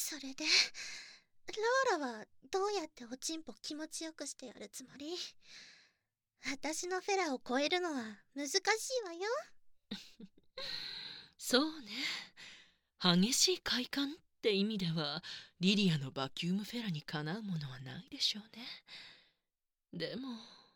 それでローラはどうやっておちんぽ気持ちよくしてやるつもり？私のフェラを超えるのは難しいわよ。 そうね。激しい快感って意味ではリリアのバキュームフェラにかなうものはないでしょうね。でも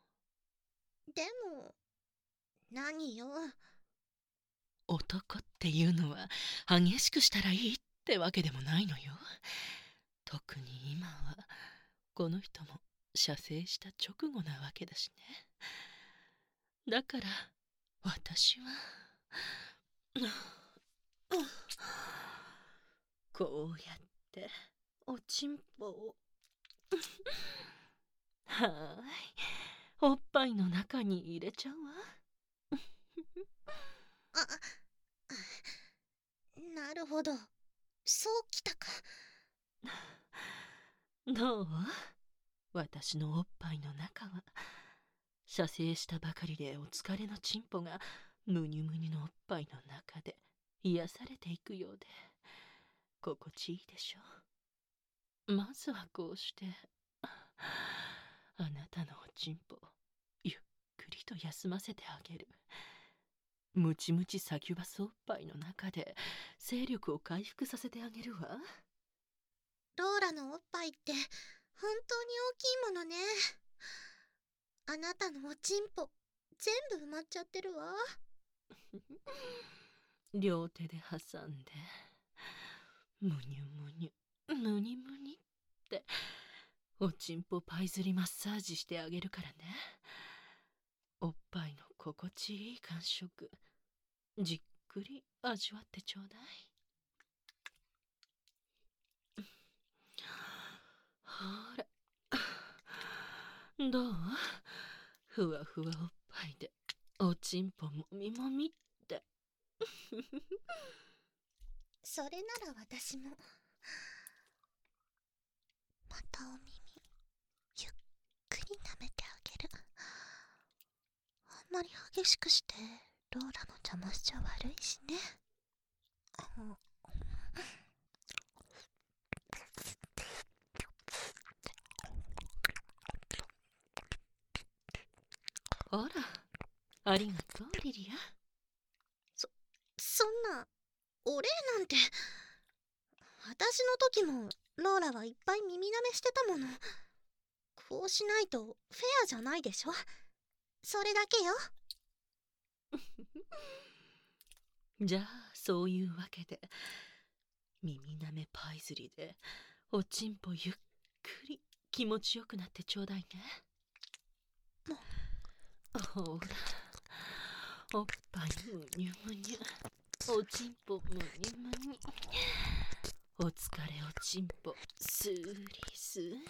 何よ。 男っていうのは激しくしたらいいってわけでもないのよ。特に今はこの人も射精した直後なわけだしね。だから私はこうやっておちんぽをはーい、おっぱいの中に入れちゃうわ。 あ、なるほど。そうきたか。 どう？私のおっぱいの中は射精したばかりでお疲れのチンポがむにゅむにゅのおっぱいの中で癒されていくようで心地いいでしょ。まずはこうしてあなたのおちんぽゆっくりと休ませてあげる。ムチムチサキュバスおっぱいの中で勢力を回復させてあげるわ。 ローラのおっぱいって本当に大きいものね。あなたのおちんぽ全部埋まっちゃってるわ。 両手で挟んでむにゅむにゅむにむにっておちんぽパイズリマッサージしてあげるからね。おっぱいの心地いい感触じっくり味わってちょうだい。ほらどう？ふわふわおっぱいでおちんぽもみもみってそれなら私も。またお耳ゆっくり舐めてあげる。あんまり激しくしてローラの邪魔しちゃ悪いしね。 ほらありがとうリリア。 そんなお礼なんて。私の時もローラはいっぱい耳舐めしてたもの。こうしないとフェアじゃないでしょ。それだけよ。 じゃあそういうわけで耳なめパイズリでおちんぽゆっくり気持ちよくなってちょうだいね。ほらおっぱいむにゅむにゅおちんぽむにゅむにゅお疲れおちんぽスーリスーリ。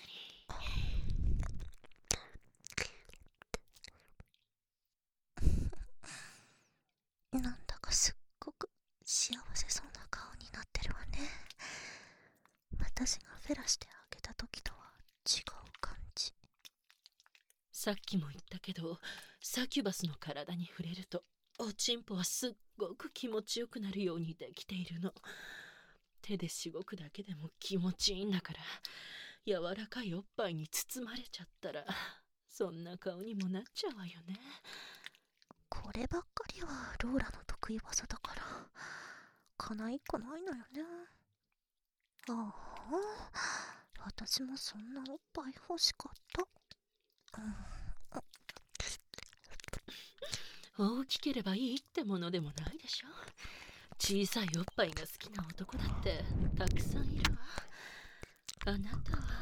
なんだかすっごく幸せそうな顔になってるわね。私がフェラしてあげた時とは違う感じ。 さっきも言ったけどサキュバスの体に触れるとおちんぽはすっごく気持ちよくなるようにできているの。手でしごくだけでも気持ちいいんだから柔らかいおっぱいに包まれちゃったらそんな顔にもなっちゃうわよね。 こればっかりはローラの得意技だからかないっこないのよね。ああ、私もそんなおっぱい欲しかった。 大きければいいってものでもないでしょ。小さいおっぱいが好きな男だってたくさんいるわ。あなたは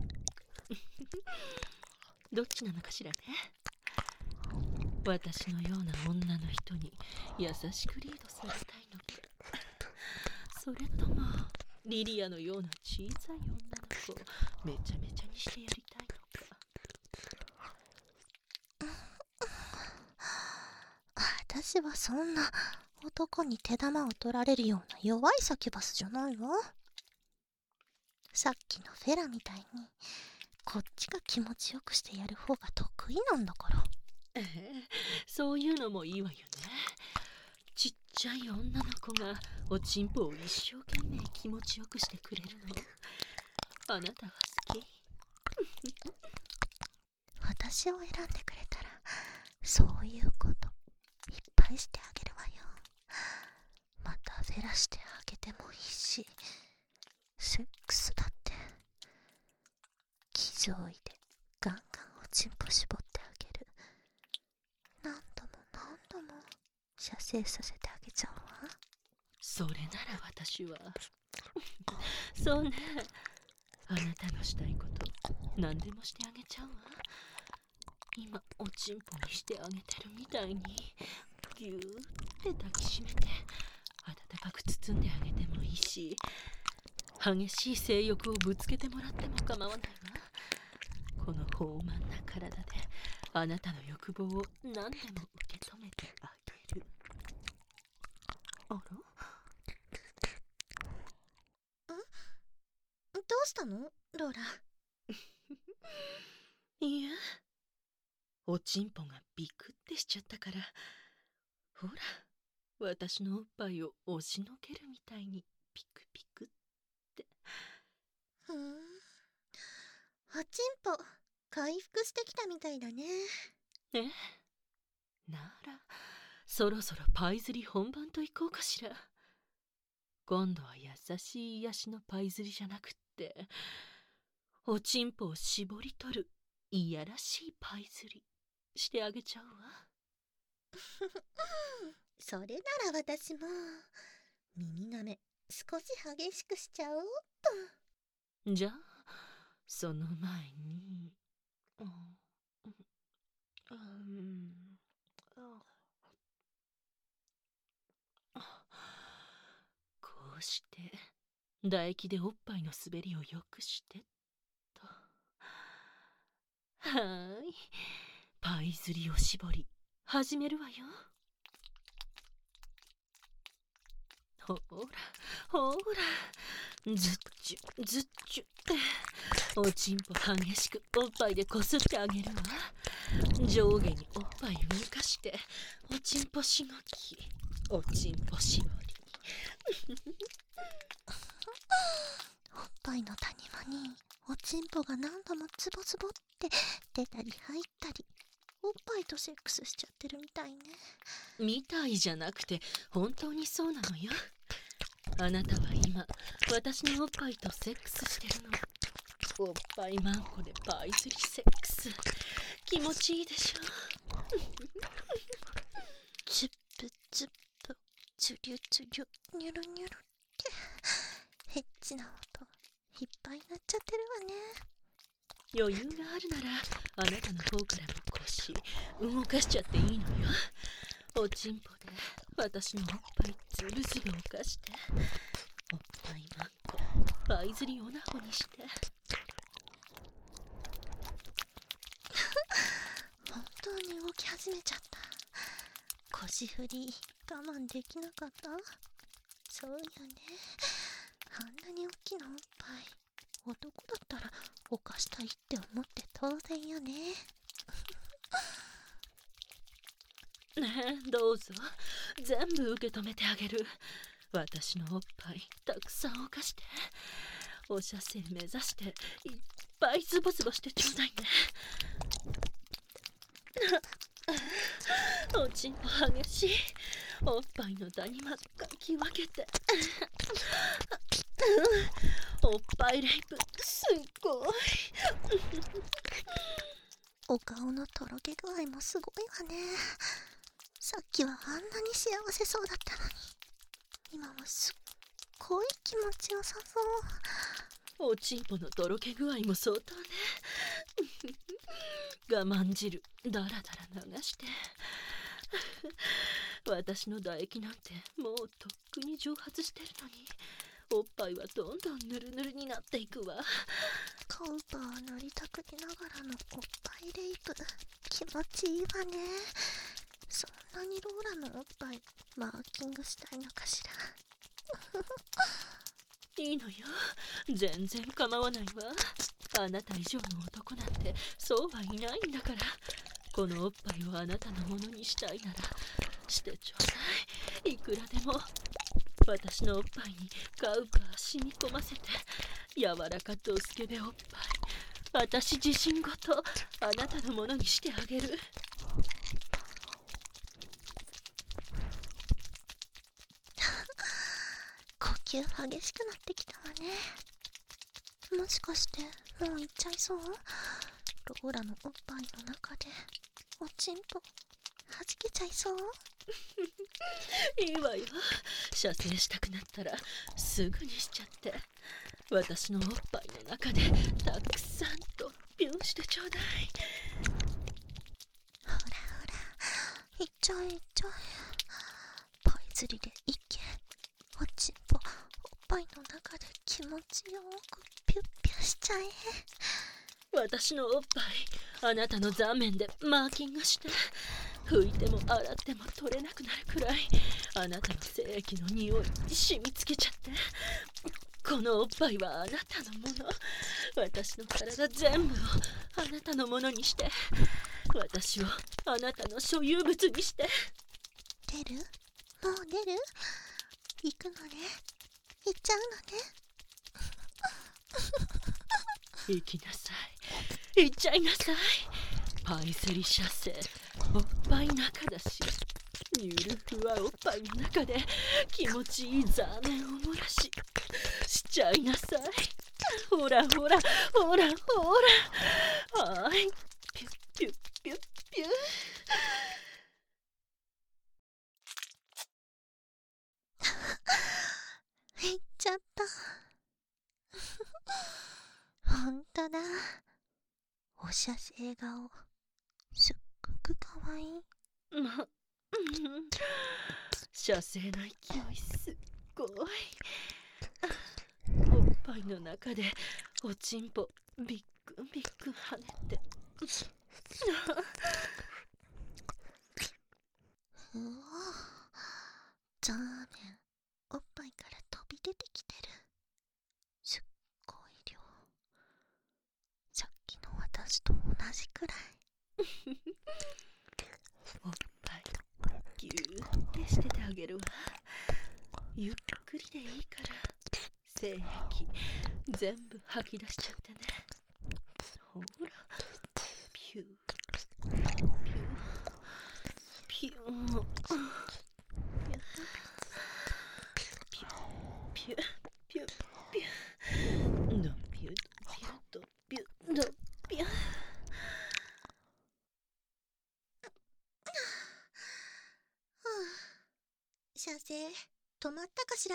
どっちなのかしらね。私のような女の人に優しくリードされたいのか、それともリリアのような小さい女の子をめちゃめちゃにしてやりたいのか。 私はそんな男に手玉を取られるような弱いサキュバスじゃないわ。さっきのフェラみたいにこっちが気持ちよくしてやる方が得意なんだから。 そういうのもいいわよね。ちっちゃい女の子がおちんぽを一生懸命気持ちよくしてくれるの。 あなたが好き。 私を選んでくれたら、そういうこといっぱいしてあげるわよ。また焦らしてあげてもいいし、セックスだって気丈医でガンガンおちんぽ絞ってあげる。何度も何度も射精させてあげちゃうわ。 それなら私はそうね、あなたのしたいこと何でもしてあげちゃうわ。今おちんぽにしてあげてるみたいにぎゅーって抱きしめて温かく包んであげてもいいし、激しい性欲をぶつけてもらっても構わないわ。この豊満な体であなたの欲望を何でも受け止めてあげる。あら、 どうしたのローラ。 いや、おちんぽがビクってしちゃったから、ほら、私のおっぱいを押しのけるみたいにピクピクって。 ふん、おちんぽ回復してきたみたいだね。 え、ならそろそろパイ釣り本番といこうかしら。今度は優しい癒しのパイ釣りじゃなくって、おちんぽを絞り取るいやらしいパイ釣りしてあげちゃうわ。 それなら私も耳なめ少し激しくしちゃおうっと。 じゃあその前に、こうして唾液でおっぱいの滑りをよくしてっと。はーい、パイ釣りを絞り始めるわよ。ほらほら、ずっちゅずっちゅっておちんぽ激しくおっぱいでこすってあげるわ。上下におっぱい動かしておちんぽしごき、おちんぽ絞り。 おっぱいの谷間におちんぽが何度もツボツボって出たり入ったり、おっぱいとセックスしちゃってるみたいね。 みたいじゃなくて本当にそうなのよ。あなたは今私のおっぱいとセックスしてるの。おっぱいマンコでパイ釣りセックス、気持ちいいでしょ。 チュップチュップ、チュリュチュリュ、ニュルニュルってヘッチな音いっぱいなっちゃってるわね。 余裕があるならあなたの方からも腰動かしちゃっていいのよ。おちんぽで私のおっぱいズルズル動かして、おっぱいマンコパイ釣りオナホにして。 本当に動き始めちゃった。腰振り我慢できなかった。そうよね、あんなに大きなおっぱい男だったら犯したいって思って当然よね。 ねえ、どうぞ全部受け止めてあげる。私のおっぱいたくさん犯して、お射精目指していっぱいズボズボしてちょうだいね。おちんぽ激しい、おっぱいの谷間かき分けておっぱいレイプすっごいお顔のとろけ具合もすごいわね。さっきはあんなに幸せそうだったのに、今はすっごい気持ちよさそう。 おちんぽのとろけ具合も相当ね。我慢汁だらだら流して私の唾液なんてもうとっくに蒸発してるのに、おっぱいはどんどんぬるぬるになっていくわ。 カウパーなりたくりながらのおっぱいレイプ気持ちいいわね。そんなにローラのおっぱいマーキングしたいのかしら。 いいのよ、全然構わないわ。あなた以上の男なんてそうはいないんだから。このおっぱいをあなたのものにしたいならしてちょうだい。いくらでも私のおっぱいにカウパー染み込ませて柔らかとスケベおっぱい、私自身ごとあなたのものにしてあげる。 呼吸激しくなってきたわね。もしかしてもう行っちゃいそう？ローラのおっぱいの中でおちんぽはじけちゃいそう？ いいわよ。射精したくなったらすぐにしちゃって、私のおっぱいの中でたくさんとピュンしてちょうだい。 ほらほら、いっちゃえいっちゃえ。パイ釣りで一見おちんぽおっぱいの中で気持ちよくピュッピュしちゃえ。 私のおっぱいあなたの座面でマーキングして、拭いても洗っても取れなくなるくらいあなたの精液の匂い染みつけちゃって、このおっぱいはあなたのもの。私の体全部をあなたのものにして、私をあなたの所有物にして。 出る？もう出る？行くのね。行っちゃうのね。 行きなさい、行っちゃいなさい。パイセリ射精、おっぱい中だし、ゆるふわおっぱいの中で気持ちいい座面を漏らしちゃいなさい。ほらほらほらほら、はい、ピュッピュッピュッピュッ。 行っちゃった。ほんとだ。お射精顔すっごくかわいい。 射精の勢いすっごい。おっぱいの中でおちんぽビックンビックン跳ねてうわ、ザーメンおっぱいから飛び出てきてる。すっごい量。さっきの私と同じくらい。 おっぱいギューってしててあげるわ。ゆっくりでいいから精液全部吐き出しちゃってね。ほら、ピューピューピューピューピューピューピュードピュードピュードピュー。 射精止まったかしら？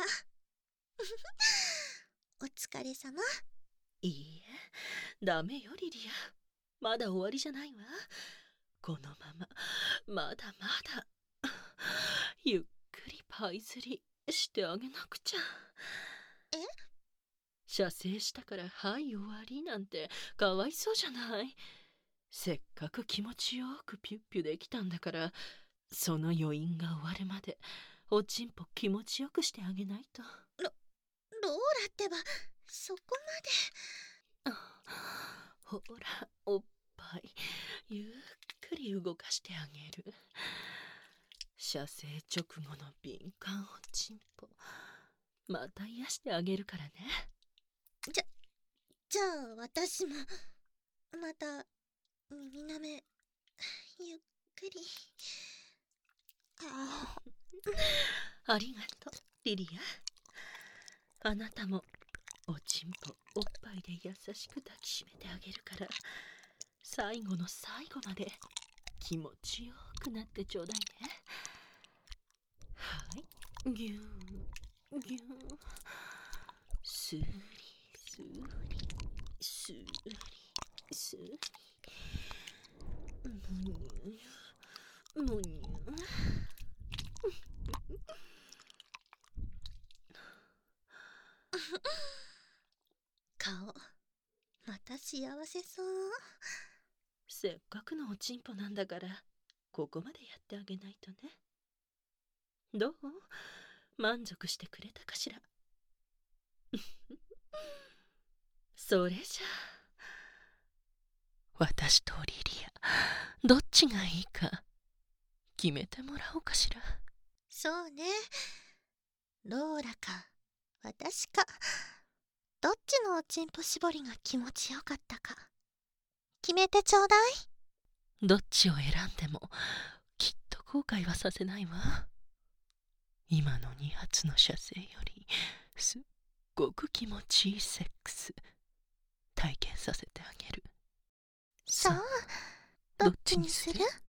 お疲れ様。 いいえ、ダメよリリア、まだ終わりじゃないわ。このまままだまだゆっくりパイ釣りしてあげなくちゃ。 え？ 射精したからはい終わりなんてかわいそうじゃない。せっかく気持ちよくピュッピュできたんだから、その余韻が終わるまでおちんぽ気持ちよくしてあげないと。 ローラってばそこまで。 ほらおっぱいゆっくり動かしてあげる。射精直後の敏感おちんぽまた癒してあげるからね。 じゃあ私もまた耳なめゆっくり。 ありがとうリリア。あなたもおちんぽおっぱいで優しく抱きしめてあげるから、最後の最後まで気持ちよくなってちょうだいね。はい、ぎゅーぎゅー、すりすりすりすり、むにゅむにゅ。 顔また幸せそう。 せっかくのおちんぽなんだからここまでやってあげないとね。どう？満足してくれたかしら？それじゃあ私とリリアどっちがいいか決めてもらおうかしら。 そうね、ローラか私かどっちのおちんぽ絞りが気持ちよかったか決めてちょうだい。 どっちを選んでもきっと後悔はさせないわ。今の2発の射精よりすっごく気持ちいいセックス体験させてあげる。 さあ、どっちにする？